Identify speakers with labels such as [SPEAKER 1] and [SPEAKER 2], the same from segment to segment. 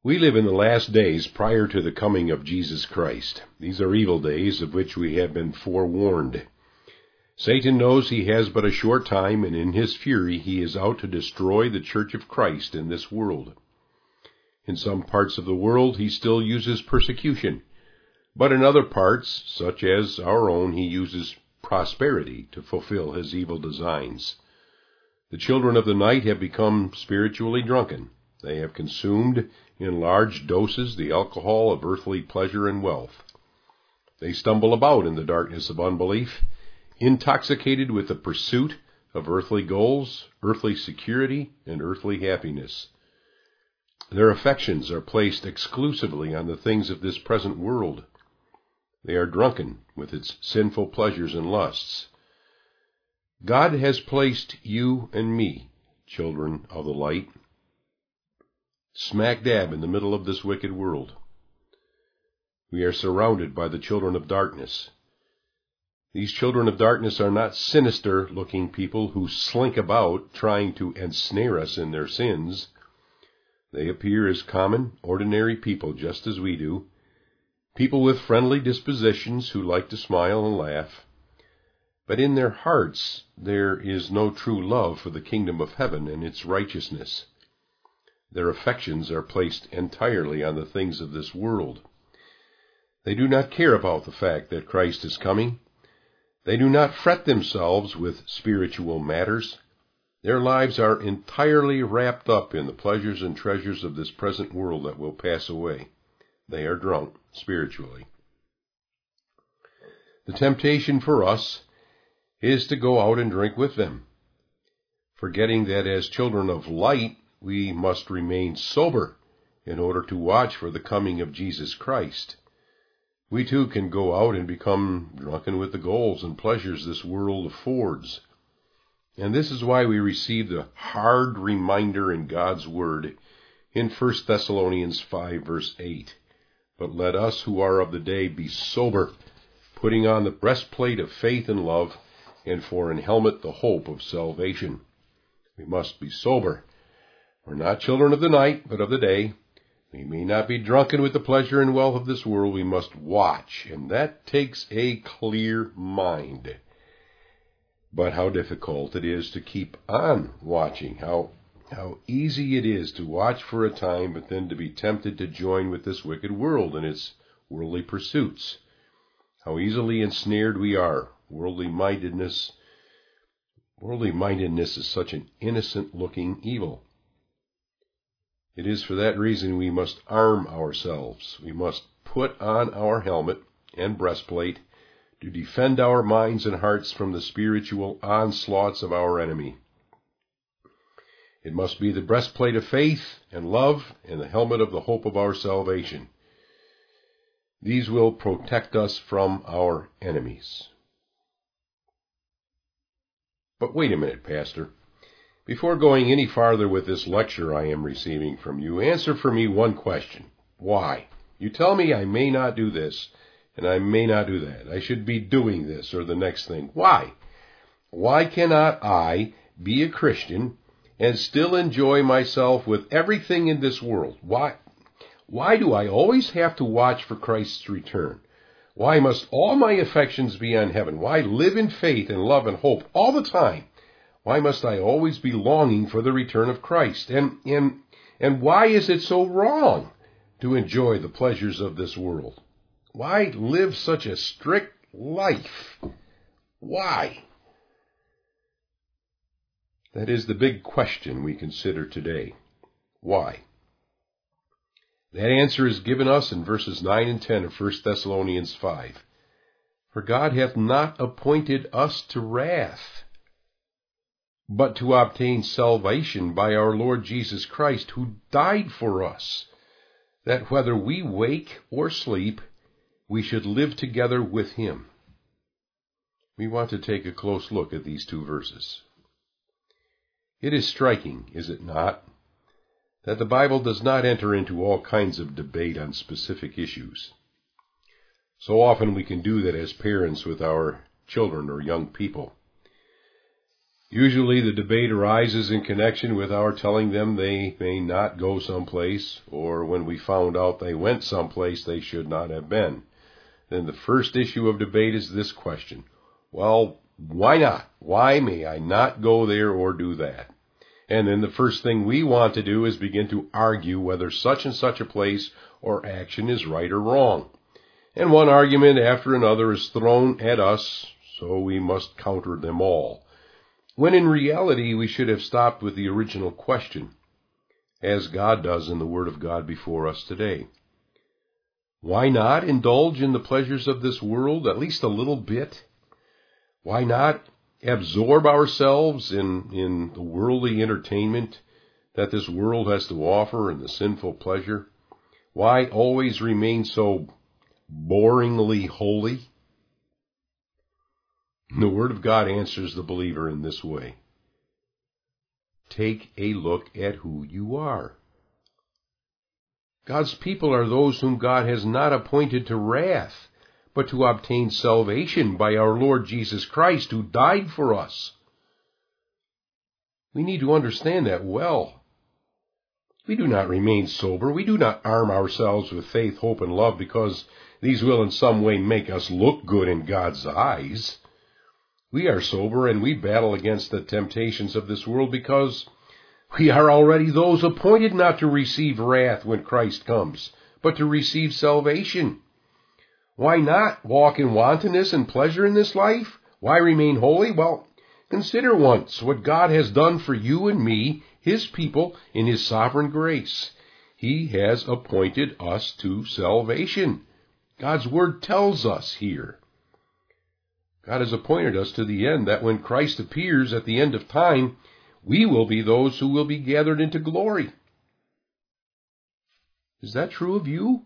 [SPEAKER 1] We live in the last days prior to the coming of Jesus Christ. These are evil days of which we have been forewarned. Satan knows he has but a short time, and in his fury he is out to destroy the Church of Christ in this world. In some parts of the world he still uses persecution, but in other parts, such as our own, he uses prosperity to fulfill his evil designs. The children of the night have become spiritually drunken. They have consumed in large doses the alcohol of earthly pleasure and wealth. They stumble about in the darkness of unbelief, intoxicated with the pursuit of earthly goals, earthly security, and earthly happiness. Their affections are placed exclusively on the things of this present world. They are drunken with its sinful pleasures and lusts. God has placed you and me, children of the light, smack dab in the middle of this wicked world. We are surrounded by the children of darkness. These children of darkness are not sinister-looking people who slink about trying to ensnare us in their sins. They appear as common, ordinary people just as we do, people with friendly dispositions who like to smile and laugh. But in their hearts there is no true love for the kingdom of heaven and its righteousness. Their affections are placed entirely on the things of this world. They do not care about the fact that Christ is coming. They do not fret themselves with spiritual matters. Their lives are entirely wrapped up in the pleasures and treasures of this present world that will pass away. They are drunk spiritually. The temptation for us is to go out and drink with them, forgetting that as children of light, we must remain sober in order to watch for the coming of Jesus Christ. We too can go out and become drunken with the goals and pleasures this world affords. And this is why we receive the hard reminder in God's Word in 1 Thessalonians 5, verse 8. But let us who are of the day be sober, putting on the breastplate of faith and love, and for an helmet the hope of salvation. We must be sober. We're not children of the night, but of the day. We may not be drunken with the pleasure and wealth of this world. We must watch, and that takes a clear mind. But how difficult it is to keep on watching. How easy it is to watch for a time, but then to be tempted to join with this wicked world and its worldly pursuits. How easily ensnared we are. Worldly mindedness is such an innocent-looking evil. It is for that reason we must arm ourselves. We must put on our helmet and breastplate to defend our minds and hearts from the spiritual onslaughts of our enemy. It must be the breastplate of faith and love and the helmet of the hope of our salvation. These will protect us from our enemies. But wait a minute, Pastor. Before going any farther with this lecture I am receiving from you, answer for me one question. Why? You tell me I may not do this, and I may not do that. I should be doing this or the next thing. Why? Why cannot I be a Christian and still enjoy myself with everything in this world? Why do I always have to watch for Christ's return? Why must all my affections be on heaven? Why live in faith and love and hope all the time? Why must I always be longing for the return of Christ? And why is it so wrong to enjoy the pleasures of this world? Why live such a strict life? Why? That is the big question we consider today. Why? That answer is given us in verses 9 and 10 of 1 Thessalonians 5. For God hath not appointed us to wrath, but to obtain salvation by our Lord Jesus Christ, who died for us, that whether we wake or sleep, we should live together with him. We want to take a close look at these two verses. It is striking, is it not, that the Bible does not enter into all kinds of debate on specific issues. So often we can do that as parents with our children or young people. Usually the debate arises in connection with our telling them they may not go someplace, or when we found out they went someplace they should not have been. Then the first issue of debate is this question: well, why not? Why may I not go there or do that? And then the first thing we want to do is begin to argue whether such and such a place or action is right or wrong. And one argument after another is thrown at us, so we must counter them all. When in reality we should have stopped with the original question, as God does in the Word of God before us today. Why not indulge in the pleasures of this world at least a little bit? Why not absorb ourselves in the worldly entertainment that this world has to offer and the sinful pleasure? Why always remain so boringly holy? The Word of God answers the believer in this way. Take a look at who you are. God's people are those whom God has not appointed to wrath, but to obtain salvation by our Lord Jesus Christ, who died for us. We need to understand that well. We do not remain sober. We do not arm ourselves with faith, hope, and love because these will in some way make us look good in God's eyes. We are sober and we battle against the temptations of this world because we are already those appointed not to receive wrath when Christ comes, but to receive salvation. Why not walk in wantonness and pleasure in this life? Why remain holy? Well, consider once what God has done for you and me, His people, in His sovereign grace. He has appointed us to salvation. God's Word tells us here. God has appointed us to the end that when Christ appears at the end of time, we will be those who will be gathered into glory. Is that true of you?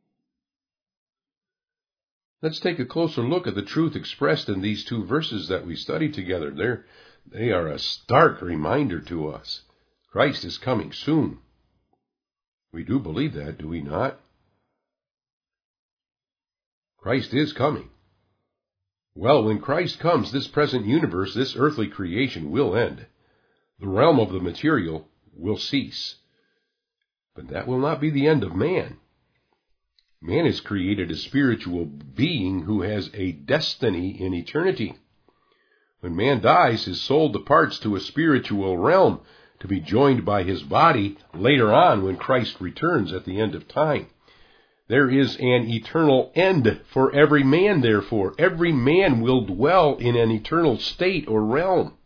[SPEAKER 1] Let's take a closer look at the truth expressed in these two verses that we studied together. They are a stark reminder to us. Christ is coming soon. We do believe that, do we not? Christ is coming. Well, when Christ comes, this present universe, this earthly creation will end. The realm of the material will cease. But that will not be the end of man. Man is created a spiritual being who has a destiny in eternity. When man dies, his soul departs to a spiritual realm to be joined by his body later on when Christ returns at the end of time. There is an eternal end for every man, therefore. Every man will dwell in an eternal state or realm.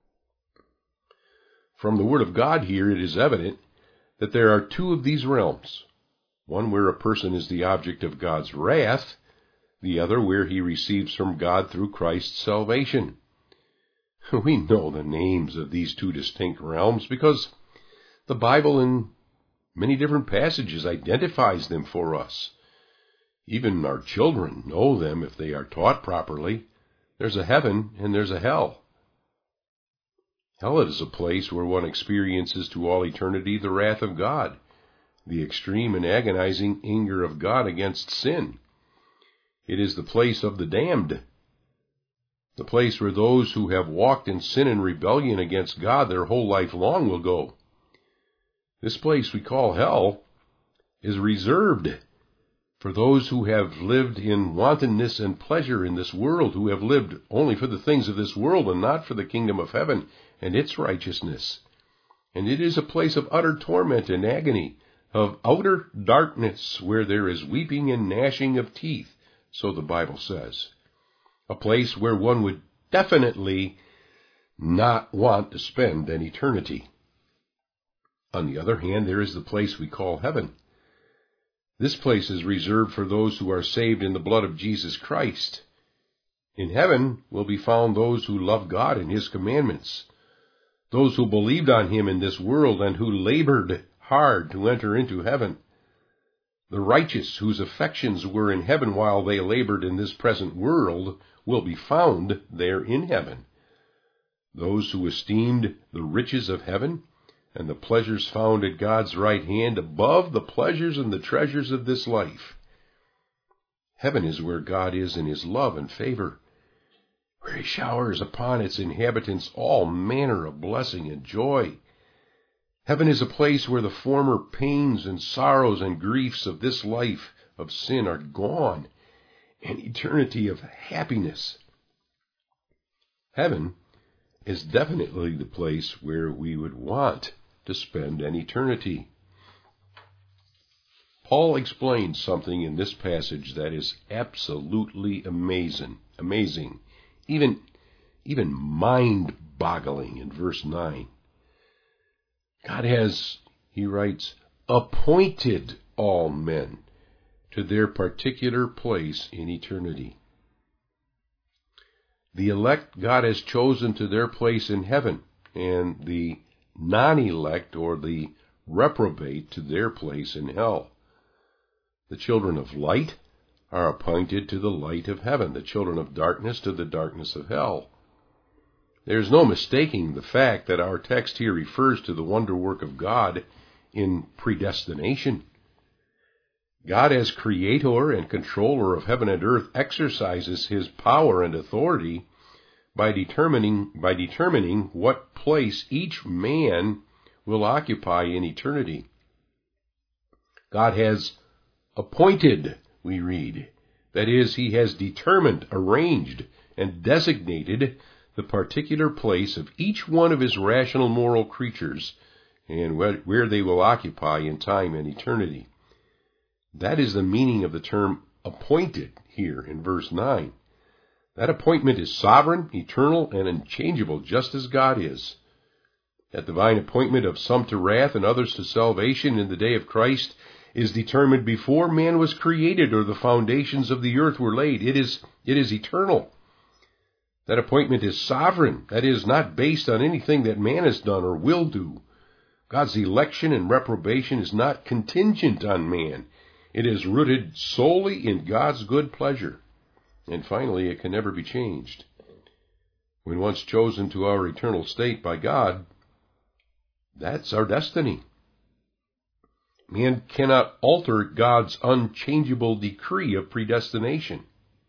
[SPEAKER 1] From the Word of God here, it is evident that there are two of these realms. One where a person is the object of God's wrath, the other where he receives from God through Christ's salvation. We know the names of these two distinct realms because the Bible in many different passages identifies them for us. Even our children know them if they are taught properly. There's a heaven and there's a hell. Hell is a place where one experiences to all eternity the wrath of God, the extreme and agonizing anger of God against sin. It is the place of the damned, the place where those who have walked in sin and rebellion against God their whole life long will go. This place we call hell is reserved for those who have lived in wantonness and pleasure in this world, who have lived only for the things of this world and not for the kingdom of heaven and its righteousness. And it is a place of utter torment and agony, of outer darkness, where there is weeping and gnashing of teeth, so the Bible says. A place where one would definitely not want to spend an eternity. On the other hand, there is the place we call heaven. This place is reserved for those who are saved in the blood of Jesus Christ. In heaven will be found those who love God and His commandments, those who believed on Him in this world and who labored hard to enter into heaven. The righteous whose affections were in heaven while they labored in this present world will be found there in heaven. Those who esteemed the riches of heaven and the pleasures found at God's right hand above the pleasures and the treasures of this life. Heaven is where God is in His love and favor, where he showers upon its inhabitants all manner of blessing and joy. Heaven is a place where the former pains and sorrows and griefs of this life of sin are gone, an eternity of happiness. Heaven is definitely the place where we would want to spend an eternity. Paul explains something in this passage that is absolutely amazing, even mind-boggling in verse 9. God has, he writes, appointed all men to their particular place in eternity. The elect God has chosen to their place in heaven, and the non-elect or the reprobate to their place in hell. The children of light are appointed to the light of heaven, the children of darkness to the darkness of hell. There's no mistaking the fact that our text here refers to the wonder work of God in predestination. God, as creator and controller of heaven and earth, exercises his power and authority by determining what place each man will occupy in eternity. God has appointed, we read. That is, he has determined, arranged, and designated the particular place of each one of his rational moral creatures and where they will occupy in time and eternity. That is the meaning of the term appointed here in verse 9. That appointment is sovereign, eternal, and unchangeable, just as God is. That divine appointment of some to wrath and others to salvation in the day of Christ is determined before man was created or the foundations of the earth were laid. It is eternal. That appointment is sovereign. That is, not based on anything that man has done or will do. God's election and reprobation is not contingent on man. It is rooted solely in God's good pleasure. And finally, it can never be changed. When once chosen to our eternal state by God, that's our destiny. Man cannot alter God's unchangeable decree of predestination.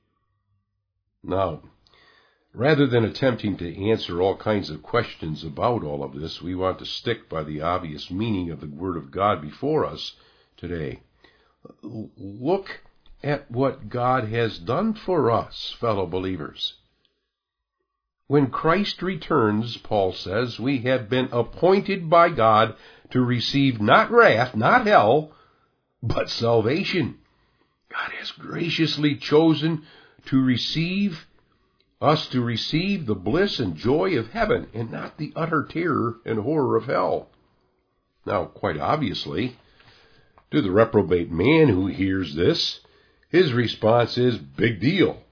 [SPEAKER 1] Now, rather than attempting to answer all kinds of questions about all of this, we want to stick by the obvious meaning of the Word of God before us today. Look at what God has done for us, fellow believers. When Christ returns, Paul says, we have been appointed by God to receive not wrath, not hell, but salvation. God has graciously chosen to receive the bliss and joy of heaven and not the utter terror and horror of hell. Now, quite obviously, to the reprobate man who hears this, his response is, big deal.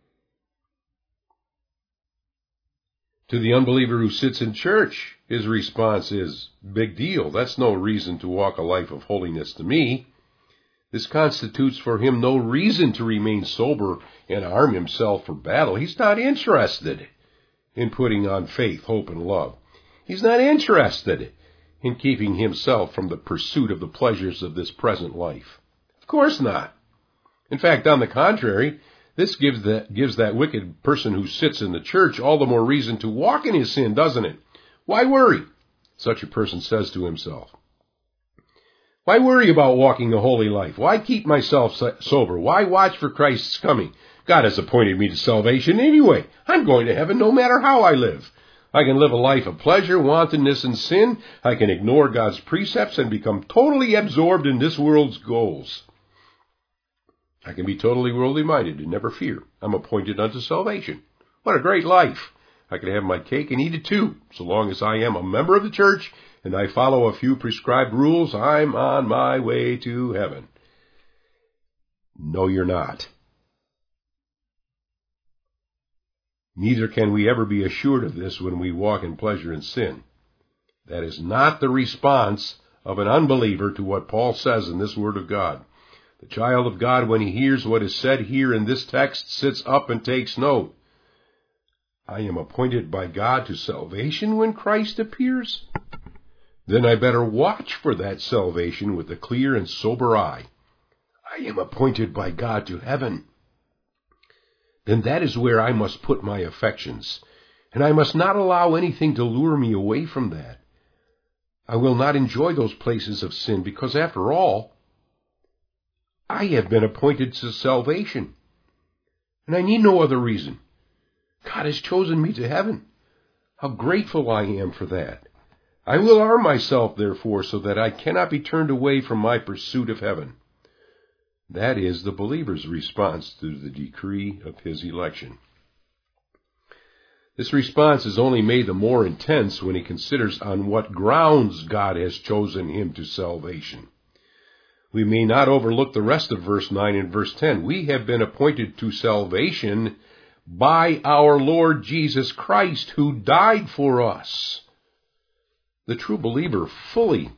[SPEAKER 1] To the unbeliever who sits in church, his response is, big deal. That's no reason to walk a life of holiness to me. This constitutes for him no reason to remain sober and arm himself for battle. He's not interested in putting on faith, hope, and love. He's not interested in keeping himself from the pursuit of the pleasures of this present life. Of course not. In fact, on the contrary, this gives that wicked person who sits in the church all the more reason to walk in his sin, doesn't it? Why worry? Such a person says to himself. Why worry about walking a holy life? Why keep myself sober? Why watch for Christ's coming? God has appointed me to salvation anyway. I'm going to heaven no matter how I live. I can live a life of pleasure, wantonness, and sin. I can ignore God's precepts and become totally absorbed in this world's goals. I can be totally worldly minded and never fear. I'm appointed unto salvation. What a great life. I can have my cake and eat it too. So long as I am a member of the church and I follow a few prescribed rules, I'm on my way to heaven. No, you're not. Neither can we ever be assured of this when we walk in pleasure and sin. That is not the response of an unbeliever to what Paul says in this Word of God. The child of God, when he hears what is said here in this text, sits up and takes note. I am appointed by God to salvation when Christ appears? Then I better watch for that salvation with a clear and sober eye. I am appointed by God to heaven. then that is where I must put my affections, and I must not allow anything to lure me away from that. I will not enjoy those places of sin, because after all, I have been appointed to salvation, and I need no other reason. God has chosen me to heaven. How grateful I am for that. I will arm myself, therefore, so that I cannot be turned away from my pursuit of heaven. That is the believer's response to the decree of his election. This response is only made the more intense when he considers on what grounds God has chosen him to salvation. We may not overlook the rest of verse 9 and verse 10. We have been appointed to salvation by our Lord Jesus Christ, who died for us. The true believer fully,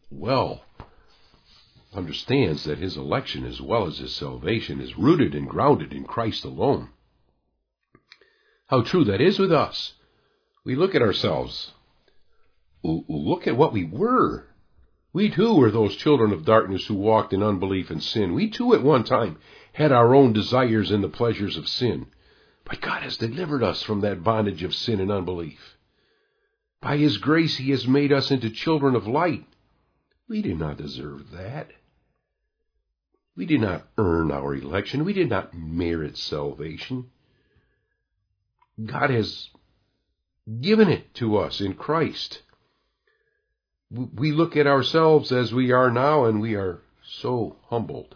[SPEAKER 1] understands that his election as well as his salvation is rooted and grounded in Christ alone. How true that is with us. We look at ourselves. Look at what we were. We too were those children of darkness who walked in unbelief and sin. We too at one time had our own desires and the pleasures of sin. But God has delivered us from that bondage of sin and unbelief. By His grace He has made us into children of light. We did not deserve that. We did not earn our election. We did not merit salvation. God has given it to us in Christ. We look at ourselves as we are now, and we are so humbled.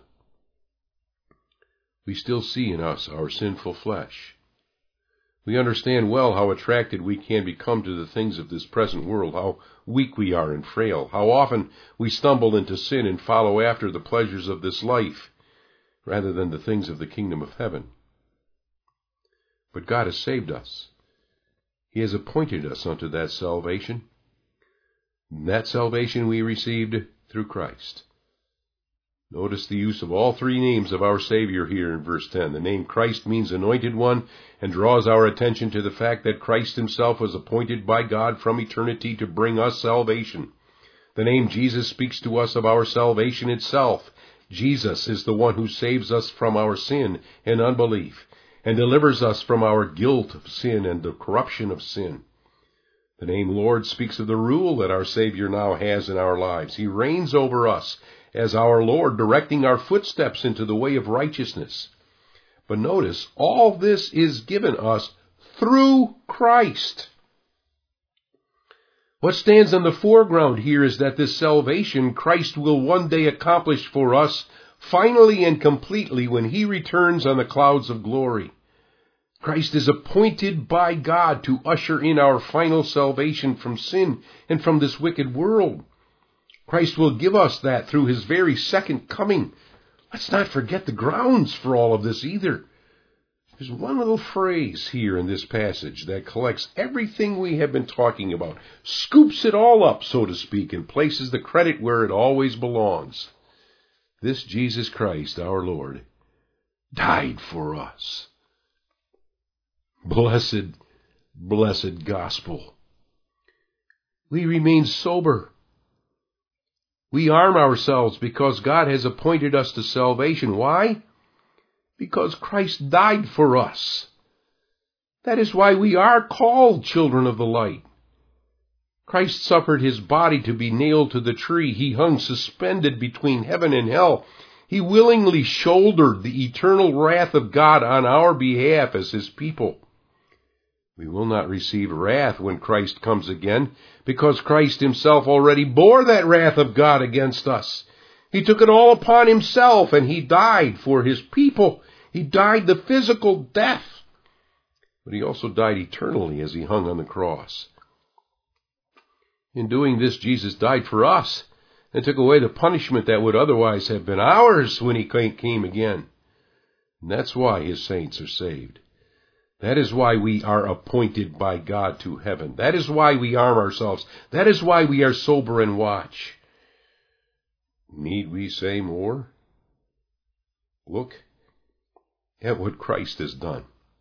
[SPEAKER 1] We still see in us our sinful flesh. We understand well how attracted we can become to the things of this present world, how weak we are and frail, how often we stumble into sin and follow after the pleasures of this life, rather than the things of the kingdom of heaven. But God has saved us. He has appointed us unto that salvation. And that salvation we received through Christ. Notice the use of all three names of our Savior here in verse 10. The name Christ means anointed one and draws our attention to the fact that Christ Himself was appointed by God from eternity to bring us salvation. The name Jesus speaks to us of our salvation itself. Jesus is the one who saves us from our sin and unbelief and delivers us from our guilt of sin and the corruption of sin. The name Lord speaks of the rule that our Savior now has in our lives. He reigns over us as our Lord, directing our footsteps into the way of righteousness. But notice, all this is given us through Christ. What stands in the foreground here is that this salvation Christ will one day accomplish for us finally and completely when He returns on the clouds of glory. Christ is appointed by God to usher in our final salvation from sin and from this wicked world. Christ will give us that through His very second coming. Let's not forget the grounds for all of this either. There's one little phrase here in this passage that collects everything we have been talking about, scoops it all up, so to speak, and places the credit where it always belongs. This Jesus Christ, our Lord, died for us. Blessed, blessed gospel. We remain sober. We arm ourselves because God has appointed us to salvation. Why? Because Christ died for us. That is why we are called children of the light. Christ suffered His body to be nailed to the tree. He hung suspended between heaven and hell. He willingly shouldered the eternal wrath of God on our behalf as His people. We will not receive wrath when Christ comes again, because Christ Himself already bore that wrath of God against us. He took it all upon Himself, and He died for His people. He died the physical death, but He also died eternally as He hung on the cross. In doing this, Jesus died for us and took away the punishment that would otherwise have been ours when He came again. And that's why His saints are saved. That is why we are appointed by God to heaven. That is why we arm ourselves. That is why we are sober and watch. Need we say more? Look at what Christ has done.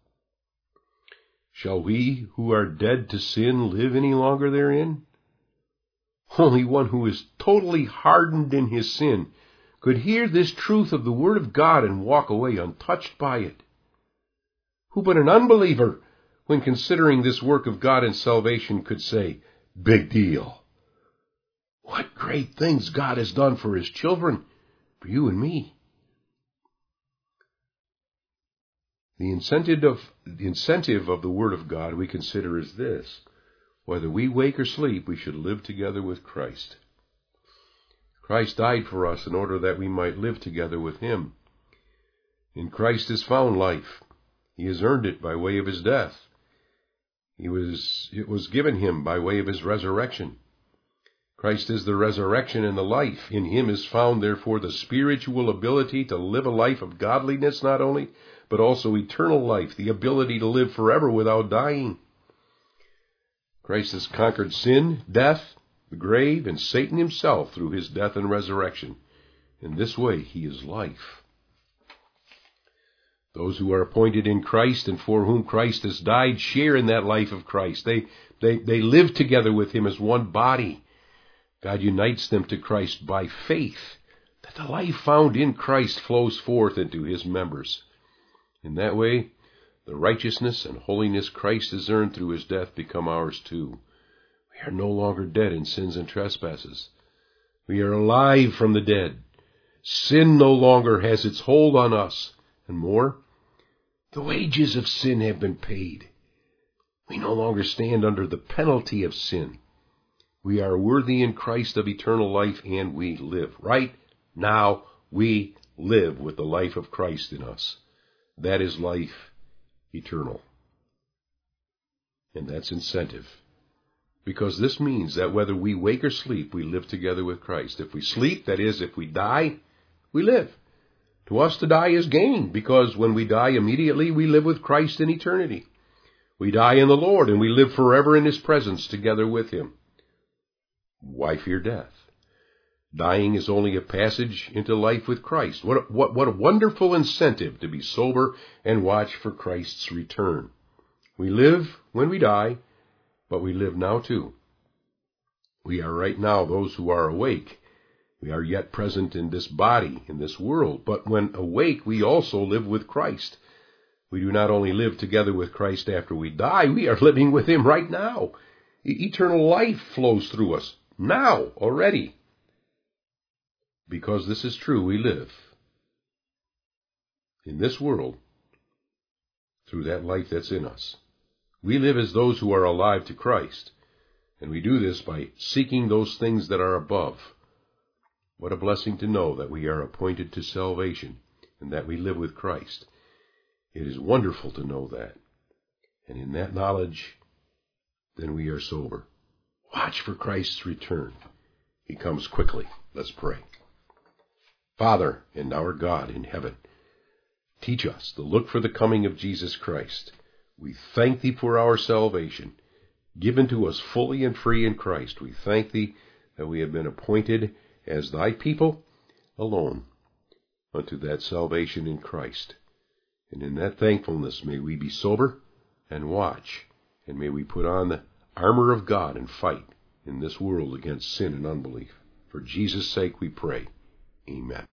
[SPEAKER 1] Shall we who are dead to sin live any longer therein? Only one who is totally hardened in his sin could hear this truth of the Word of God and walk away untouched by it. Who but an unbeliever, when considering this work of God in salvation, could say, big deal? What great things God has done for his children, for you and me. The incentive of the Word of God we consider is this: whether we wake or sleep, we should live together with Christ. Christ died for us in order that we might live together with him. In Christ is found life. He has earned it by way of his death. It was given him by way of his resurrection. Christ is the resurrection and the life. In him is found, therefore, the spiritual ability to live a life of godliness not only, but also eternal life, the ability to live forever without dying. Christ has conquered sin, death, the grave, and Satan himself through his death and resurrection. In this way, he is life. Those who are appointed in Christ and for whom Christ has died share in that life of Christ. They live together with him as one body. God unites them to Christ by faith, that the life found in Christ flows forth into his members. In that way, the righteousness and holiness Christ has earned through his death become ours too. We are no longer dead in sins and trespasses. We are alive from the dead. Sin no longer has its hold on us. And more, the wages of sin have been paid. We no longer stand under the penalty of sin. We are worthy in Christ of eternal life, and we live. Right now, we live with the life of Christ in us. That is life eternal. And that's incentive. Because this means that whether we wake or sleep, we live together with Christ. If we sleep, that is, if we die, we live. To us to die is gain, because when we die immediately, we live with Christ in eternity. We die in the Lord, and we live forever in his presence together with him. Why fear death? Dying is only a passage into life with Christ. What a wonderful incentive to be sober and watch for Christ's return. We live when we die, but we live now too. We are right now those who are awake. We are yet present in this body, in this world, but when awake, we also live with Christ. We do not only live together with Christ after we die, we are living with him right now. Eternal life flows through us now, already. Because this is true, we live in this world through that life that's in us. We live as those who are alive to Christ, and we do this by seeking those things that are above. What a blessing to know that we are appointed to salvation and that we live with Christ. It is wonderful to know that. And in that knowledge, then we are sober. Watch for Christ's return. He comes quickly. Let's pray. Father and our God in heaven, teach us to look for the coming of Jesus Christ. We thank thee for our salvation, given to us fully and free in Christ. We thank thee that we have been appointed as thy people alone unto that salvation in Christ. And in that thankfulness may we be sober and watch, and may we put on the armor of God and fight in this world against sin and unbelief. For Jesus' sake we pray. Amen.